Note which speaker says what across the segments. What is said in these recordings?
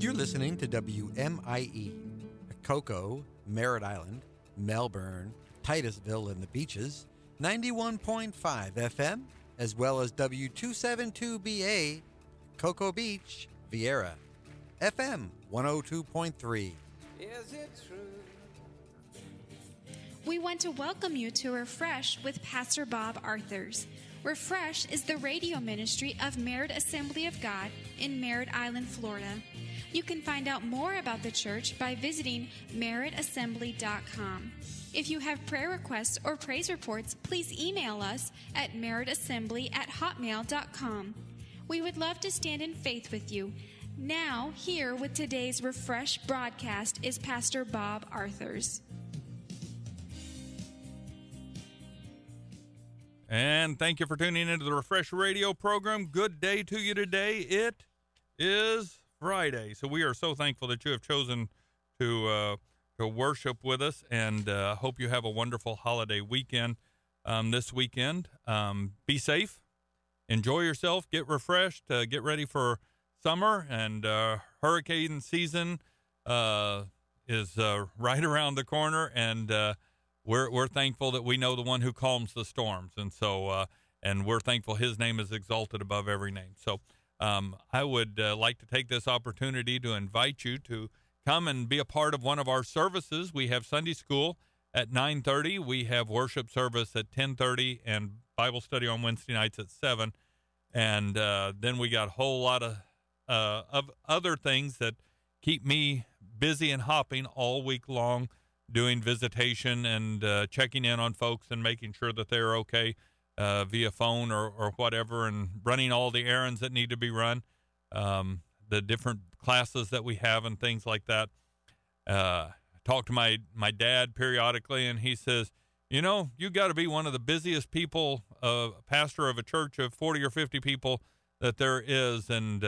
Speaker 1: You're listening to WMIE, Cocoa, Merritt Island, Melbourne, Titusville and the Beaches, 91.5 FM, as well as W272BA, Cocoa Beach, Vieira, FM 102.3.
Speaker 2: Is it true?
Speaker 3: We want to welcome you to Refresh with Pastor Bob Arthurs. Refresh is the radio ministry of Merritt Assembly of God in Merritt Island, Florida. You can find out more about the church by visiting merrittassembly.com. If you have prayer requests or praise reports, please email us at merrittassembly@hotmail.com. We would love to stand in faith with you. Now, here with today's Refresh broadcast is Pastor Bob Arthurs.
Speaker 4: And thank you for tuning into the Refresh Radio program. Good day to you today. It is Friday, so we are so thankful that you have chosen to worship with us, and hope you have a wonderful holiday weekend this weekend. Be safe, enjoy yourself, get refreshed, get ready for summer, and hurricane season is right around the corner, and we're thankful that we know the one who calms the storms, and so and we're thankful His name is exalted above every name. So I would like to take this opportunity to invite you to come and be a part of one of our services. We have Sunday school at 9:30. We have worship service at 10:30, and Bible study on Wednesday nights at 7. And then we got a whole lot of other things that keep me busy and hopping all week long, doing visitation and checking in on folks and making sure that they're okay via phone or whatever, and running all the errands that need to be run, the different classes that we have and things like that. Talk to my dad periodically, and he says, you know, you got to be one of the busiest people, pastor of a church of 40 or 50 people that there is, and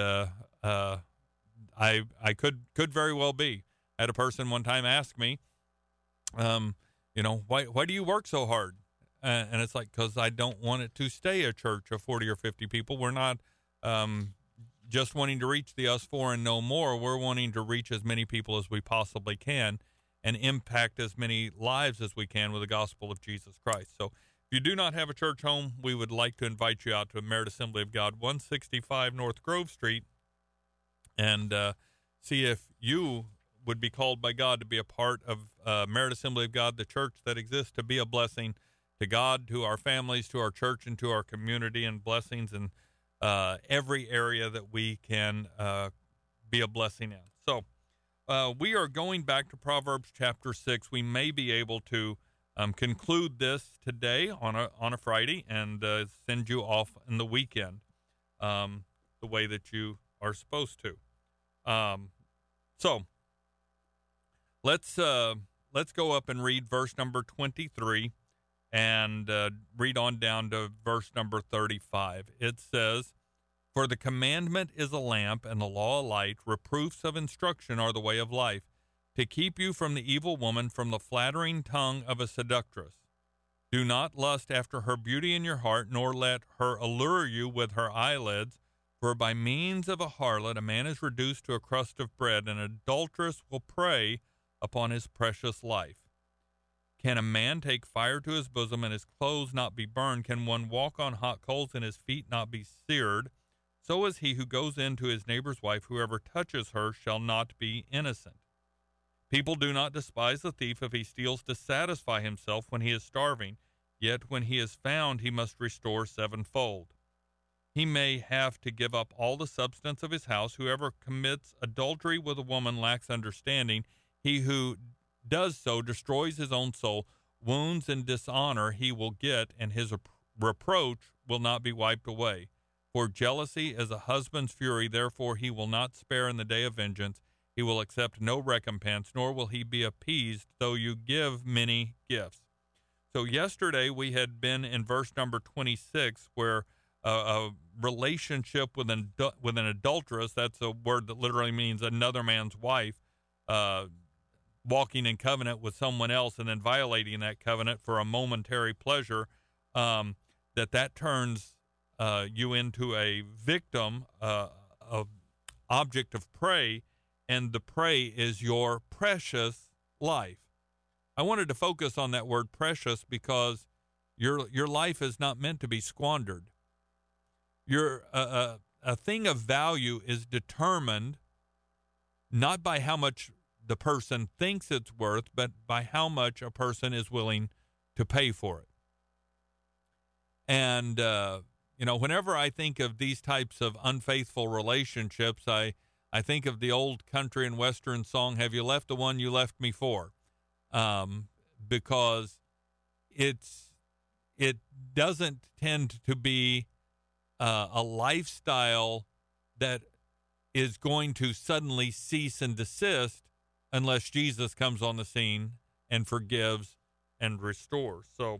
Speaker 4: I could very well be. I had a person one time ask me, you know, why do you work so hard? And it's like, because I don't want it to stay a church of 40 or 50 people. We're not just wanting to reach the us four and no more. We're wanting to reach as many people as we possibly can and impact as many lives as we can with the gospel of Jesus Christ. So if you do not have a church home, we would like to invite you out to Merritt Assembly of God, 165 North Grove Street, and see if you would be called by God to be a part of Merritt Assembly of God, the church that exists to be a blessing to God, to our families, to our church, and to our community, and blessings in every area that we can be a blessing in. So we are going back to Proverbs chapter 6. We may be able to conclude this today on a Friday and send you off in the weekend the way that you are supposed to. So let's go up and read verse number 23 and read on down to verse number 35. It says, "For the commandment is a lamp, and the law a light. Reproofs of instruction are the way of life, to keep you from the evil woman, from the flattering tongue of a seductress. Do not lust after her beauty in your heart, nor let her allure you with her eyelids. For by means of a harlot a man is reduced to a crust of bread, and an adulteress will prey upon his precious life. Can a man take fire to his bosom and his clothes not be burned? Can one walk on hot coals and his feet not be seared? So is he who goes in to his neighbor's wife. Whoever touches her shall not be innocent. People do not despise the thief if he steals to satisfy himself when he is starving. Yet when he is found, he must restore sevenfold. He may have to give up all the substance of his house. Whoever commits adultery with a woman lacks understanding. He who does so destroys his own soul. Wounds and dishonor he will get, and his reproach will not be wiped away. For jealousy is a husband's fury, therefore he will not spare in the day of vengeance. He will accept no recompense, nor will he be appeased, though you give many gifts." So yesterday we had been in verse number 26, where a relationship with an adulteress, that's a word that literally means another man's wife, walking in covenant with someone else and then violating that covenant for a momentary pleasure, that turns you into a victim, of object of prey, and the prey is your precious life. I wanted to focus on that word precious because your life is not meant to be squandered. A thing of value is determined not by how much the person thinks it's worth, but by how much a person is willing to pay for it. And, whenever I think of these types of unfaithful relationships, I think of the old country and western song, "Have you left the one you left me for?" Because it doesn't tend to be a lifestyle that is going to suddenly cease and desist unless Jesus comes on the scene and forgives and restores. So,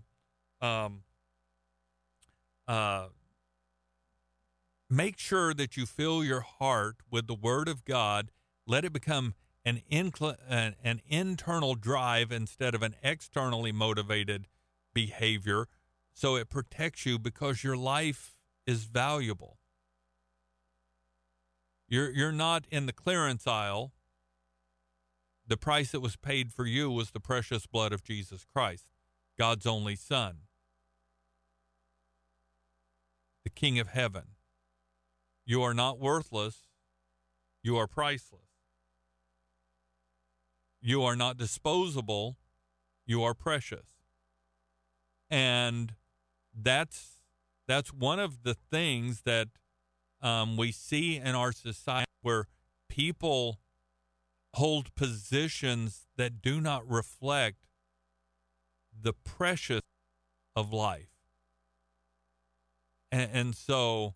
Speaker 4: make sure that you fill your heart with the Word of God. Let it become an internal drive instead of an externally motivated behavior, so it protects you, because your life is valuable. You're not in the clearance aisle. The price that was paid for you was the precious blood of Jesus Christ, God's only Son, the King of Heaven. You are not worthless. You are priceless. You are not disposable. You are precious. And that's one of the things that we see in our society, where people hold positions that do not reflect the precious of life. And so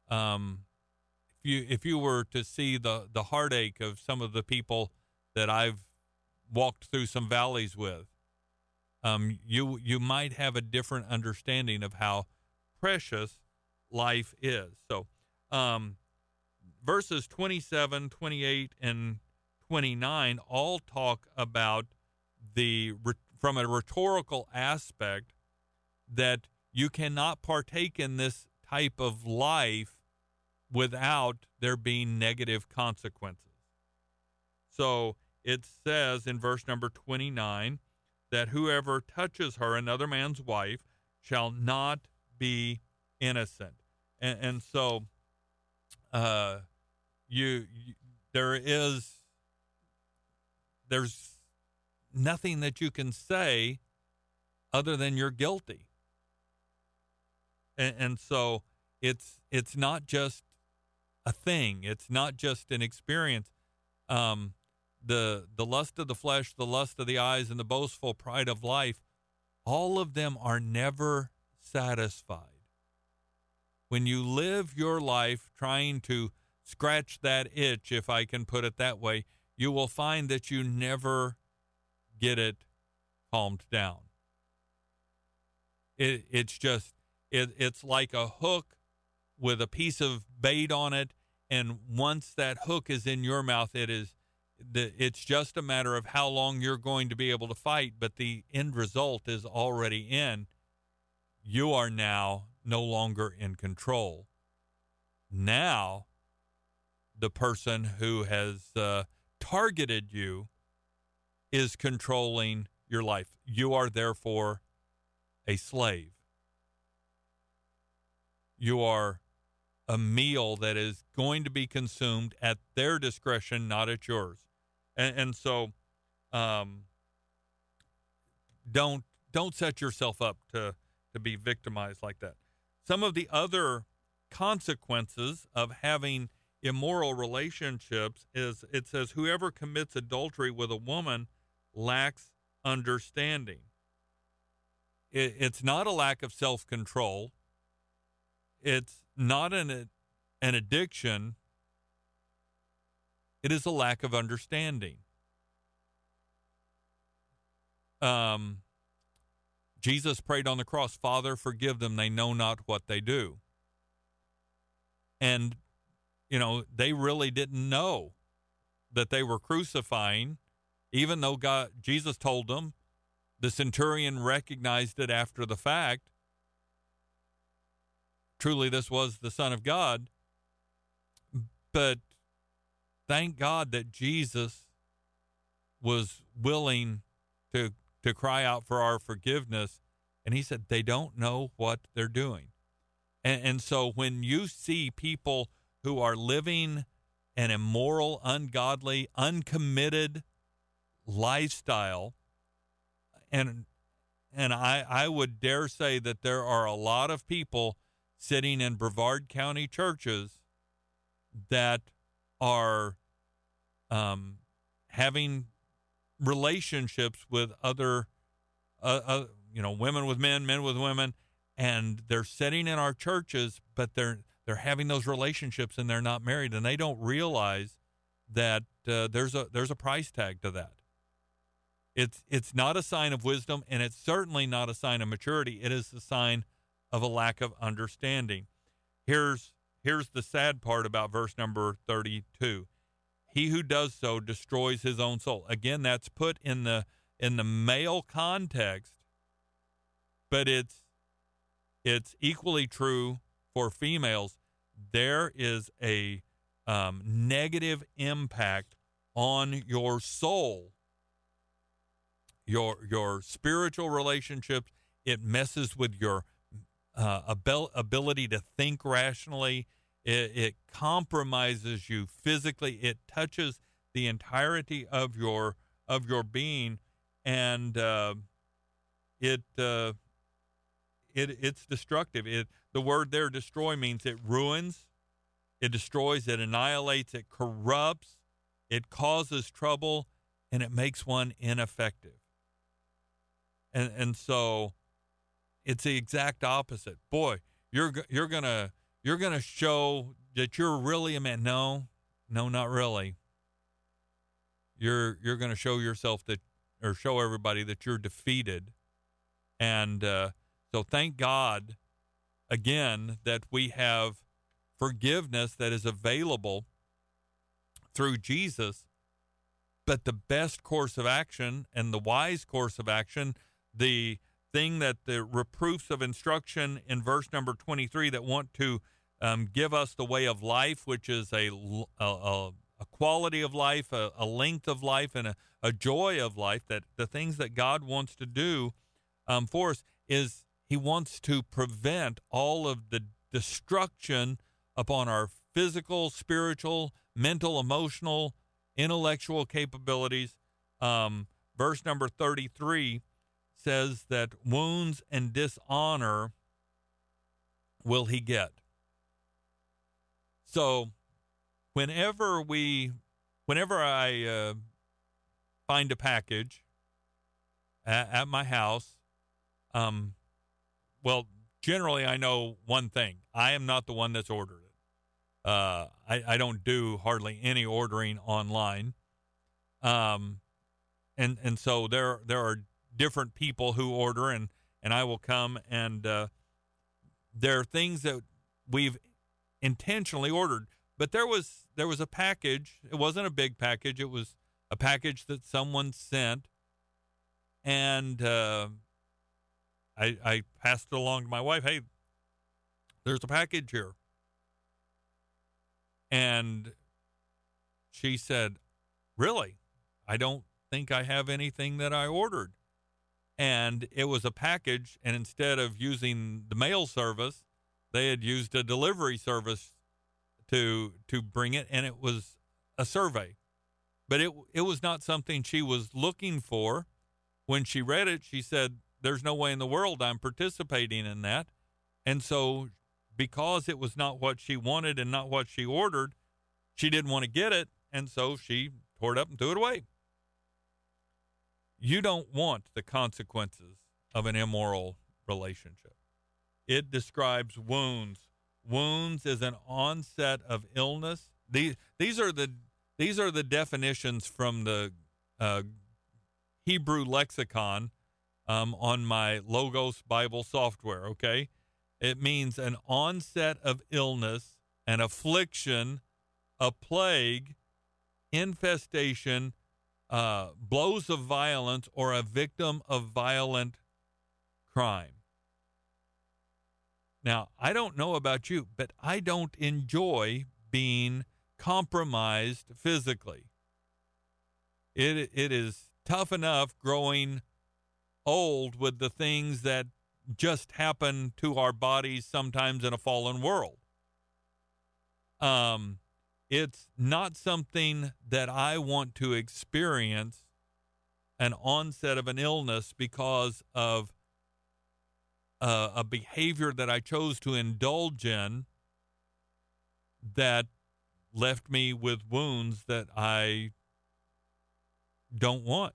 Speaker 4: if you were to see the heartache of some of the people that I've walked through some valleys with, you might have a different understanding of how precious life is. So verses 27, 28, and 29 all talk about from a rhetorical aspect, that you cannot partake in this type of life without there being negative consequences. So it says in verse number 29 that whoever touches her, another man's wife, shall not be innocent. And so there's nothing that you can say other than you're guilty. And so it's not just a thing. It's not just an experience. The lust of the flesh, the lust of the eyes, and the boastful pride of life, all of them are never satisfied. When you live your life trying to scratch that itch, if I can put it that way, you will find that you never get it calmed down. It's like a hook with a piece of bait on it, and once that hook is in your mouth, it's just a matter of how long you're going to be able to fight, but the end result is already in. You are now no longer in control. Now, the person who has targeted you is controlling your life. You are therefore a slave. You are a meal that is going to be consumed at their discretion, not at yours. And so don't set yourself up to be victimized like that. Some of the other consequences of having immoral relationships is, it says, whoever commits adultery with a woman lacks understanding. It's not a lack of self-control. It's not an addiction. It is a lack of understanding. Jesus prayed on the cross, "Father, forgive them. They know not what they do." And, they really didn't know that they were crucifying, even though Jesus told them. The centurion recognized it after the fact. Truly, this was the Son of God. But thank God that Jesus was willing to cry out for our forgiveness. And he said, they don't know what they're doing. And so when you see people who are living an immoral, ungodly, uncommitted lifestyle, and I would dare say that there are a lot of people sitting in Brevard County churches that are having relationships with other, women with men, men with women, and they're sitting in our churches, but they're having those relationships and they're not married, and they don't realize that there's a price tag to that. It's not a sign of wisdom, and it's certainly not a sign of maturity. It is a sign of a lack of understanding. Here's the sad part about verse number 32. He who does so destroys his own soul. Again, that's put in the male context, but it's equally true for females. There is a negative impact on your soul, your spiritual relationships. It messes with your ability to think rationally. It compromises you physically. It touches the entirety of your being, and it's destructive. The word there, destroy, means it ruins, it destroys, it annihilates, it corrupts, it causes trouble, and it makes one ineffective. And so it's the exact opposite. Boy, you're gonna show that you're really a man. No, not really. You're gonna show yourself or show everybody that you're defeated. And so thank God again that we have forgiveness that is available through Jesus. But the best course of action and the wise course of action, the thing that the reproofs of instruction in verse number 23 that want to give us the way of life, which is a quality of life, a length of life, and a joy of life, that the things that God wants to do for us is he wants to prevent all of the destruction upon our physical, spiritual, mental, emotional, intellectual capabilities. Verse number 33 says that wounds and dishonor will he get. So whenever I find a package at my house, well, generally I know one thing. I am not the one that's ordered it. I don't do hardly any ordering online. And so there are different people who order, and I will come, and there are things that we've intentionally ordered. But there was a package. It wasn't a big package. It was a package that someone sent, and I passed it along to my wife. Hey, there's a package here. And she said, really? I don't think I have anything that I ordered. And it was a package, and instead of using the mail service, they had used a delivery service to bring it, and it was a survey. But it was not something she was looking for. When she read it, she said, there's no way in the world I'm participating in that. And so because it was not what she wanted and not what she ordered, she didn't want to get it, and so she tore it up and threw it away. You don't want the consequences of an immoral relationship. It describes wounds. Wounds is an onset of illness. These are the definitions from the Hebrew lexicon on my Logos Bible software, okay? It means an onset of illness, an affliction, a plague, infestation, blows of violence, or a victim of violent crime. Now, I don't know about you, but I don't enjoy being compromised physically. It is tough enough growing old with the things that just happen to our bodies sometimes in a fallen world. It's not something that I want to experience an onset of an illness because of a behavior that I chose to indulge in that left me with wounds that I don't want.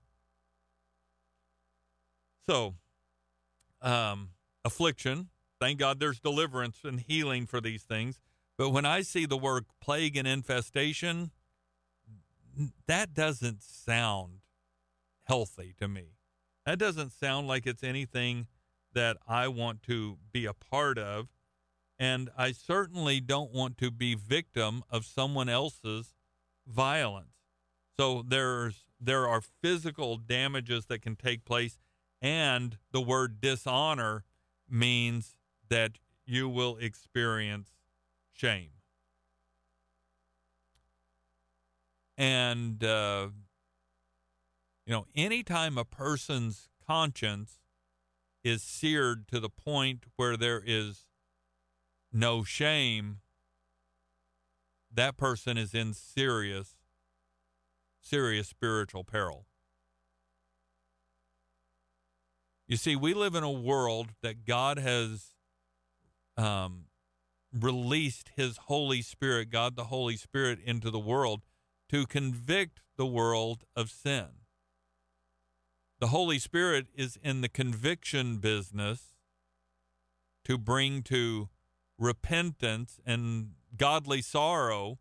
Speaker 4: So, affliction, thank God there's deliverance and healing for these things. But when I see the word plague and infestation, that doesn't sound healthy to me. That doesn't sound like it's anything that I want to be a part of. And I certainly don't want to be victim of someone else's violence. So there are physical damages that can take place, and the word dishonor means that you will experience shame. And, anytime a person's conscience is seared to the point where there is no shame, that person is in serious spiritual peril. You see, we live in a world that God has released his Holy Spirit, God the Holy Spirit, into the world to convict the world of sin. The Holy Spirit is in the conviction business to bring to repentance and godly sorrow,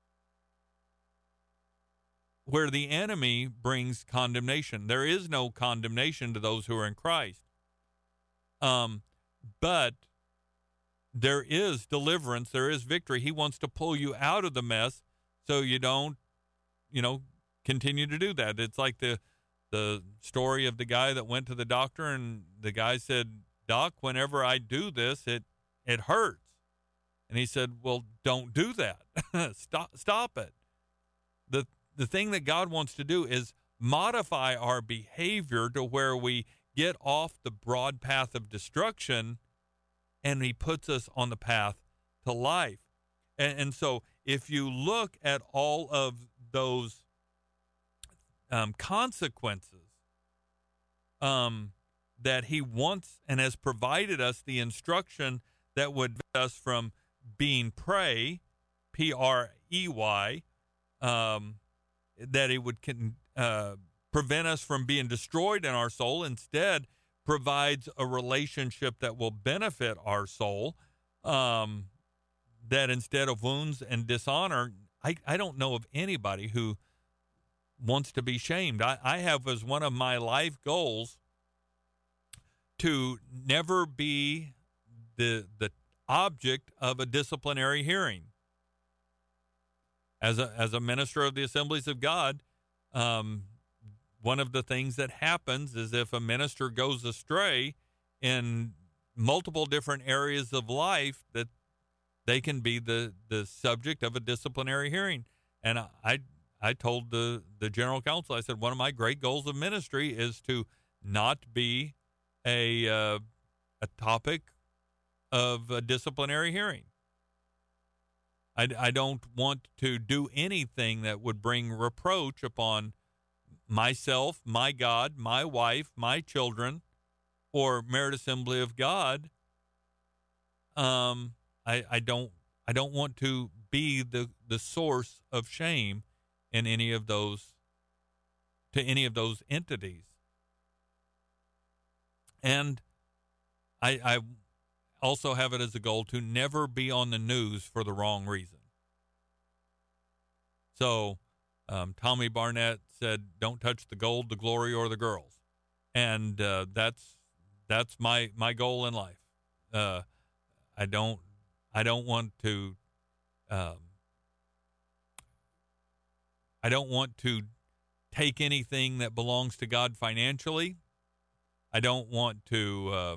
Speaker 4: where the enemy brings condemnation. There is no condemnation to those who are in Christ. But there is deliverance, there is victory. He wants to pull you out of the mess so you don't, continue to do that. It's like the story of the guy that went to the doctor, and the guy said, "Doc, whenever I do this, it hurts." And he said, "Well, don't do that. Stop it." The thing that God wants to do is modify our behavior to where we get off the broad path of destruction, and he puts us on the path to life. And so if you look at all of those consequences that he wants and has provided us the instruction that would prevent us from being prey, P-R-E-Y, that it would prevent us from being destroyed in our soul, instead provides a relationship that will benefit our soul, that instead of wounds and dishonor, I don't know of anybody who wants to be shamed. I have as one of my life goals to never be the object of a disciplinary hearing. As a minister of the Assemblies of God, one of the things that happens is if a minister goes astray in multiple different areas of life, that they can be the subject of a disciplinary hearing. And I told the general counsel, I said, one of my great goals of ministry is to not be a topic of a disciplinary hearing. I don't want to do anything that would bring reproach upon myself, my God, my wife, my children, or Merit Assembly of God. I don't want to be the source of shame in any of those entities. And I also have it as a goal to never be on the news for the wrong reason. So Tommy Barnett said, "Don't touch the gold, the glory, or the girls," and that's my goal in life. I don't want to I don't want to take anything that belongs to God financially. I don't want to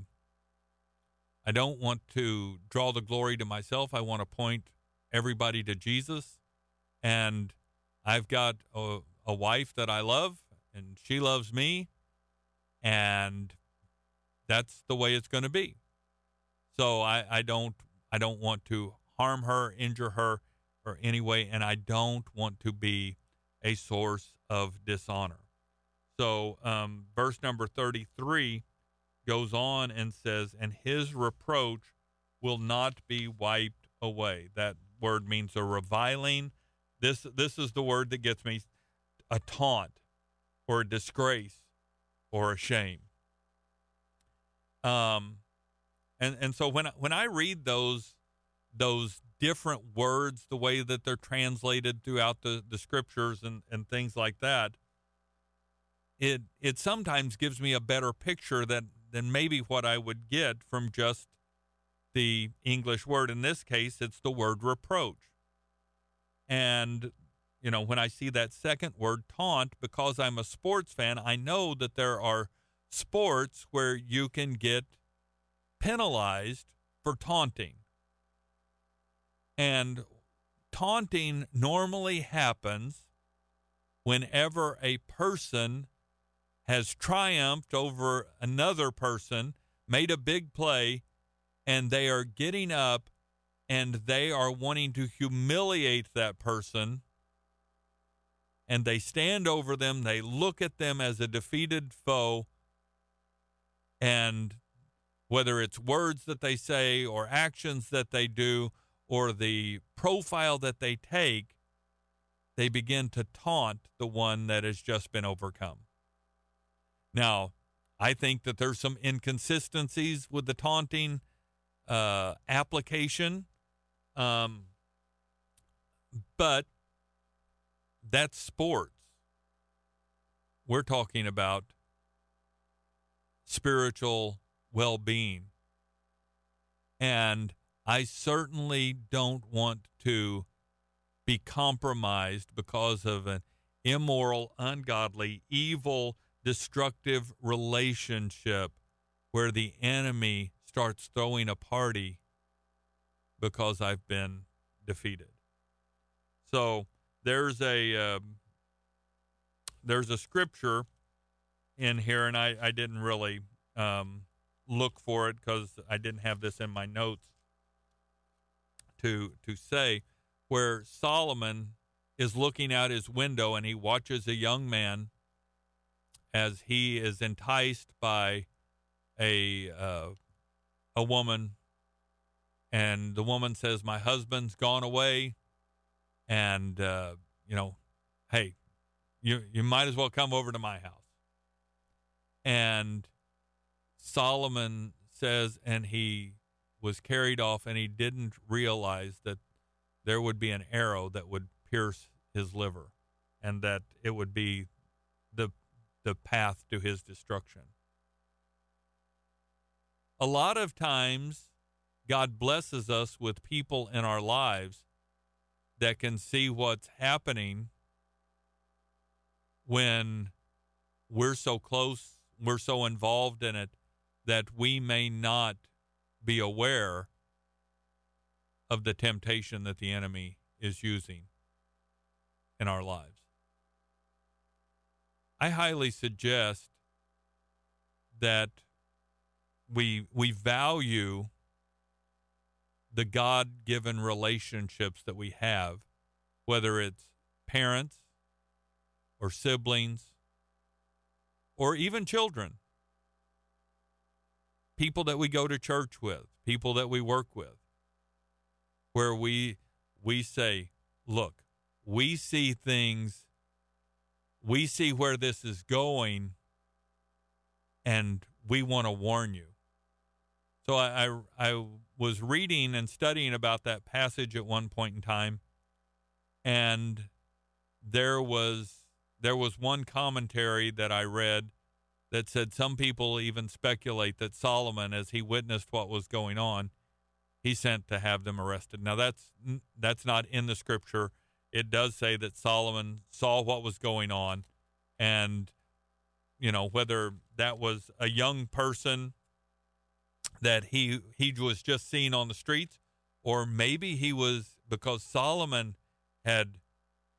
Speaker 4: draw the glory to myself. I want to point everybody to Jesus. and I've got a wife that I love, and she loves me, and that's the way it's going to be. So I don't want to harm her, injure her, or any way, and I don't want to be a source of dishonor. So verse number 33 goes on and says, and his reproach will not be wiped away. That word means a reviling. This is the word that gets me, a taunt or a disgrace or a shame. And so when I read those different words, the way that they're translated throughout the scriptures and things like that, it sometimes gives me a better picture than maybe what I would get from just the English word. In this case, it's the word reproach. And, you know, when I see that second word, taunt, because I'm a sports fan, I know that there are sports where you can get penalized for taunting. And taunting normally happens whenever a person has triumphed over another person, made a big play, and they are getting up and they are wanting to humiliate that person, and they stand over them, they look at them as a defeated foe, and whether it's words that they say or actions that they do or the profile that they take, they begin to taunt the one that has just been overcome. Now, I think that there's some inconsistencies with the taunting application, but that's sports. We're talking about spiritual well-being. And I certainly don't want to be compromised because of an immoral, ungodly, evil, destructive relationship where the enemy starts throwing a party because I've been defeated. So there's a scripture in here, and I didn't really look for it because I didn't have this in my notes to say, where Solomon is looking out his window and he watches a young man as he is enticed by a woman, and the woman says, "My husband's gone away, and hey, you might as well come over to my house." And Solomon says, and he was carried off, and he didn't realize that there would be an arrow that would pierce his liver, and that it would be the path to his destruction. A lot of times, God blesses us with people in our lives that can see what's happening when we're so close, we're so involved in it, that we may not be aware of the temptation that the enemy is using in our lives. I highly suggest that we value the God-given relationships that we have, whether it's parents or siblings or even children, people that we go to church with, people that we work with, where we say, look, we see things, we see where this is going, and we want to warn you. So I was reading and studying about that passage at one point in time, and there was one commentary that I read that said some people even speculate that Solomon, as he witnessed what was going on, he sent to have them arrested. Now, that's not in the scripture. It does say that Solomon saw what was going on, and, you know, whether that was a young person that he was just seen on the streets, or maybe he was, because Solomon had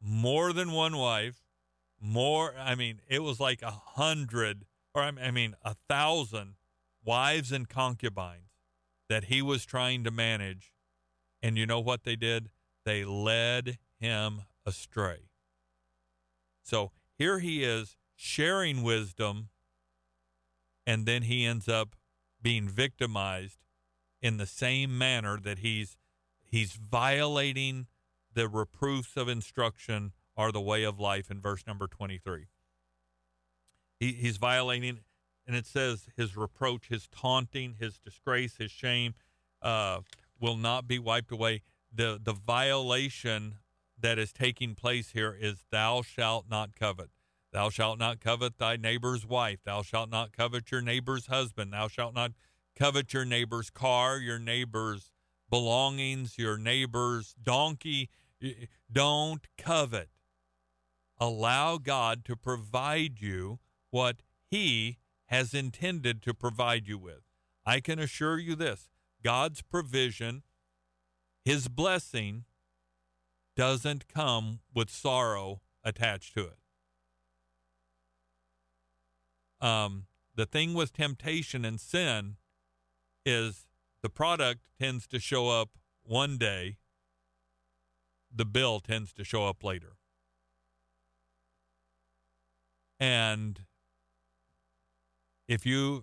Speaker 4: more than one wife, it was like 100, or 1,000 wives and concubines that he was trying to manage. And you know what they did? They led him astray. So here he is sharing wisdom, and then he ends up being victimized in the same manner that he's violating the reproofs of instruction are the way of life in verse number 23. He's violating, and it says his reproach, his taunting, his disgrace, his shame will not be wiped away. The violation that is taking place here is thou shalt not covet. Thou shalt not covet thy neighbor's wife. Thou shalt not covet your neighbor's husband. Thou shalt not covet your neighbor's car, your neighbor's belongings, your neighbor's donkey. Don't covet. Allow God to provide you what he has intended to provide you with. I can assure you this, God's provision, his blessing, doesn't come with sorrow attached to it. The thing with temptation and sin is the product tends to show up one day, the bill tends to show up later. And if you've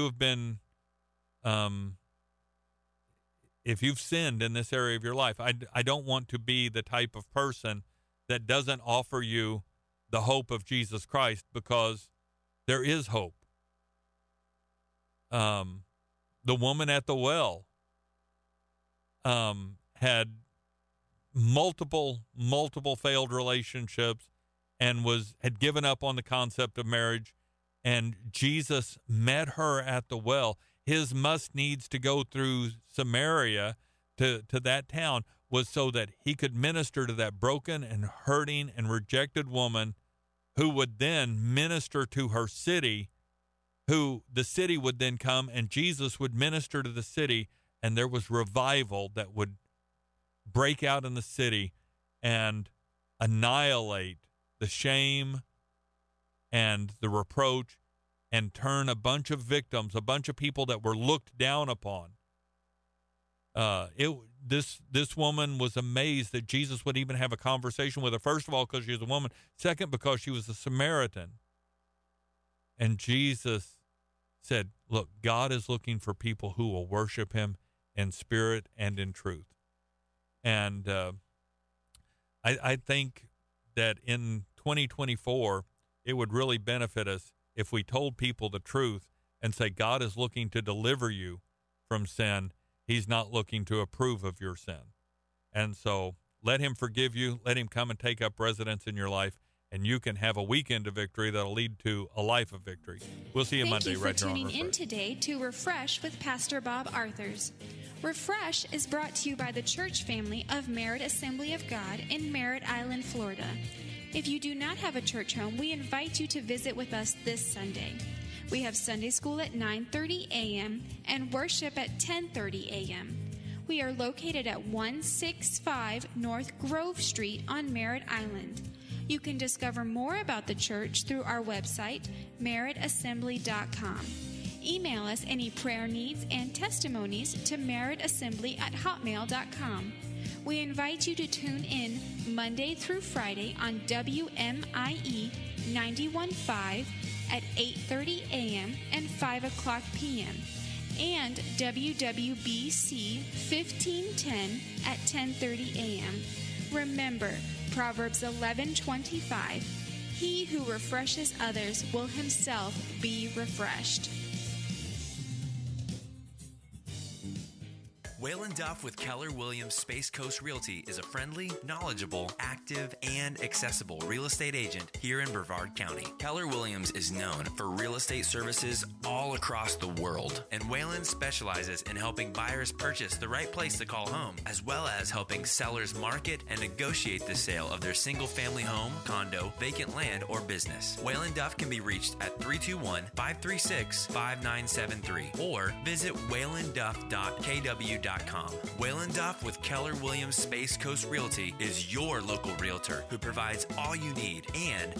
Speaker 4: sinned in this area of your life, I don't want to be the type of person that doesn't offer you the hope of Jesus Christ, because there is hope. The woman at the well had multiple failed relationships and had given up on the concept of marriage, and Jesus met her at the well. His must needs to go through Samaria to that town was so that he could minister to that broken and hurting and rejected woman, who would then minister to her city, who the city would then come, and Jesus would minister to the city, and there was revival that would break out in the city and annihilate the shame and the reproach, and turn a bunch of victims, a bunch of people that were looked down upon. This woman was amazed that Jesus would even have a conversation with her. First of all, because she was a woman. Second, because she was a Samaritan. And Jesus said, look, God is looking for people who will worship him in spirit and in truth. And I think that in 2024, it would really benefit us if we told people the truth and say, God is looking to deliver you from sin. He's not looking to approve of your sin. And so let him forgive you. Let him come and take up residence in your life, and you can have a weekend of victory that'll lead to a life of victory. We'll see you Monday right here on
Speaker 3: Thank you for tuning in
Speaker 4: Refresh.
Speaker 3: today to Refresh with Pastor Bob Arthurs. Refresh is brought to you by the church family of Merritt Assembly of God in Merritt Island, Florida. If you do not have a church home, we invite you to visit with us this Sunday. We have Sunday school at 9:30 a.m. and worship at 10:30 a.m. We are located at 165 North Grove Street on Merritt Island. You can discover more about the church through our website, merrittassembly.com. Email us any prayer needs and testimonies to merrittassembly@hotmail.com. We invite you to tune in Monday through Friday on WMIE 91.5 at 8:30 a.m. and 5 o'clock p.m. and WWBC 1510 at 10:30 a.m. Remember, Proverbs 11:25, he who refreshes others will himself be refreshed.
Speaker 2: Waylon Duff with Keller Williams Space Coast Realty is a friendly, knowledgeable, active, and accessible real estate agent here in Brevard County. Keller Williams is known for real estate services all across the world, and Waylon specializes in helping buyers purchase the right place to call home, as well as helping sellers market and negotiate the sale of their single-family home, condo, vacant land, or business. Waylon Duff can be reached at 321-536-5973 or visit waylonduff.kw.com. KellerWilliamsRealty.com. Waylon Duff with Keller Williams Space Coast Realty is your local realtor who provides all you need and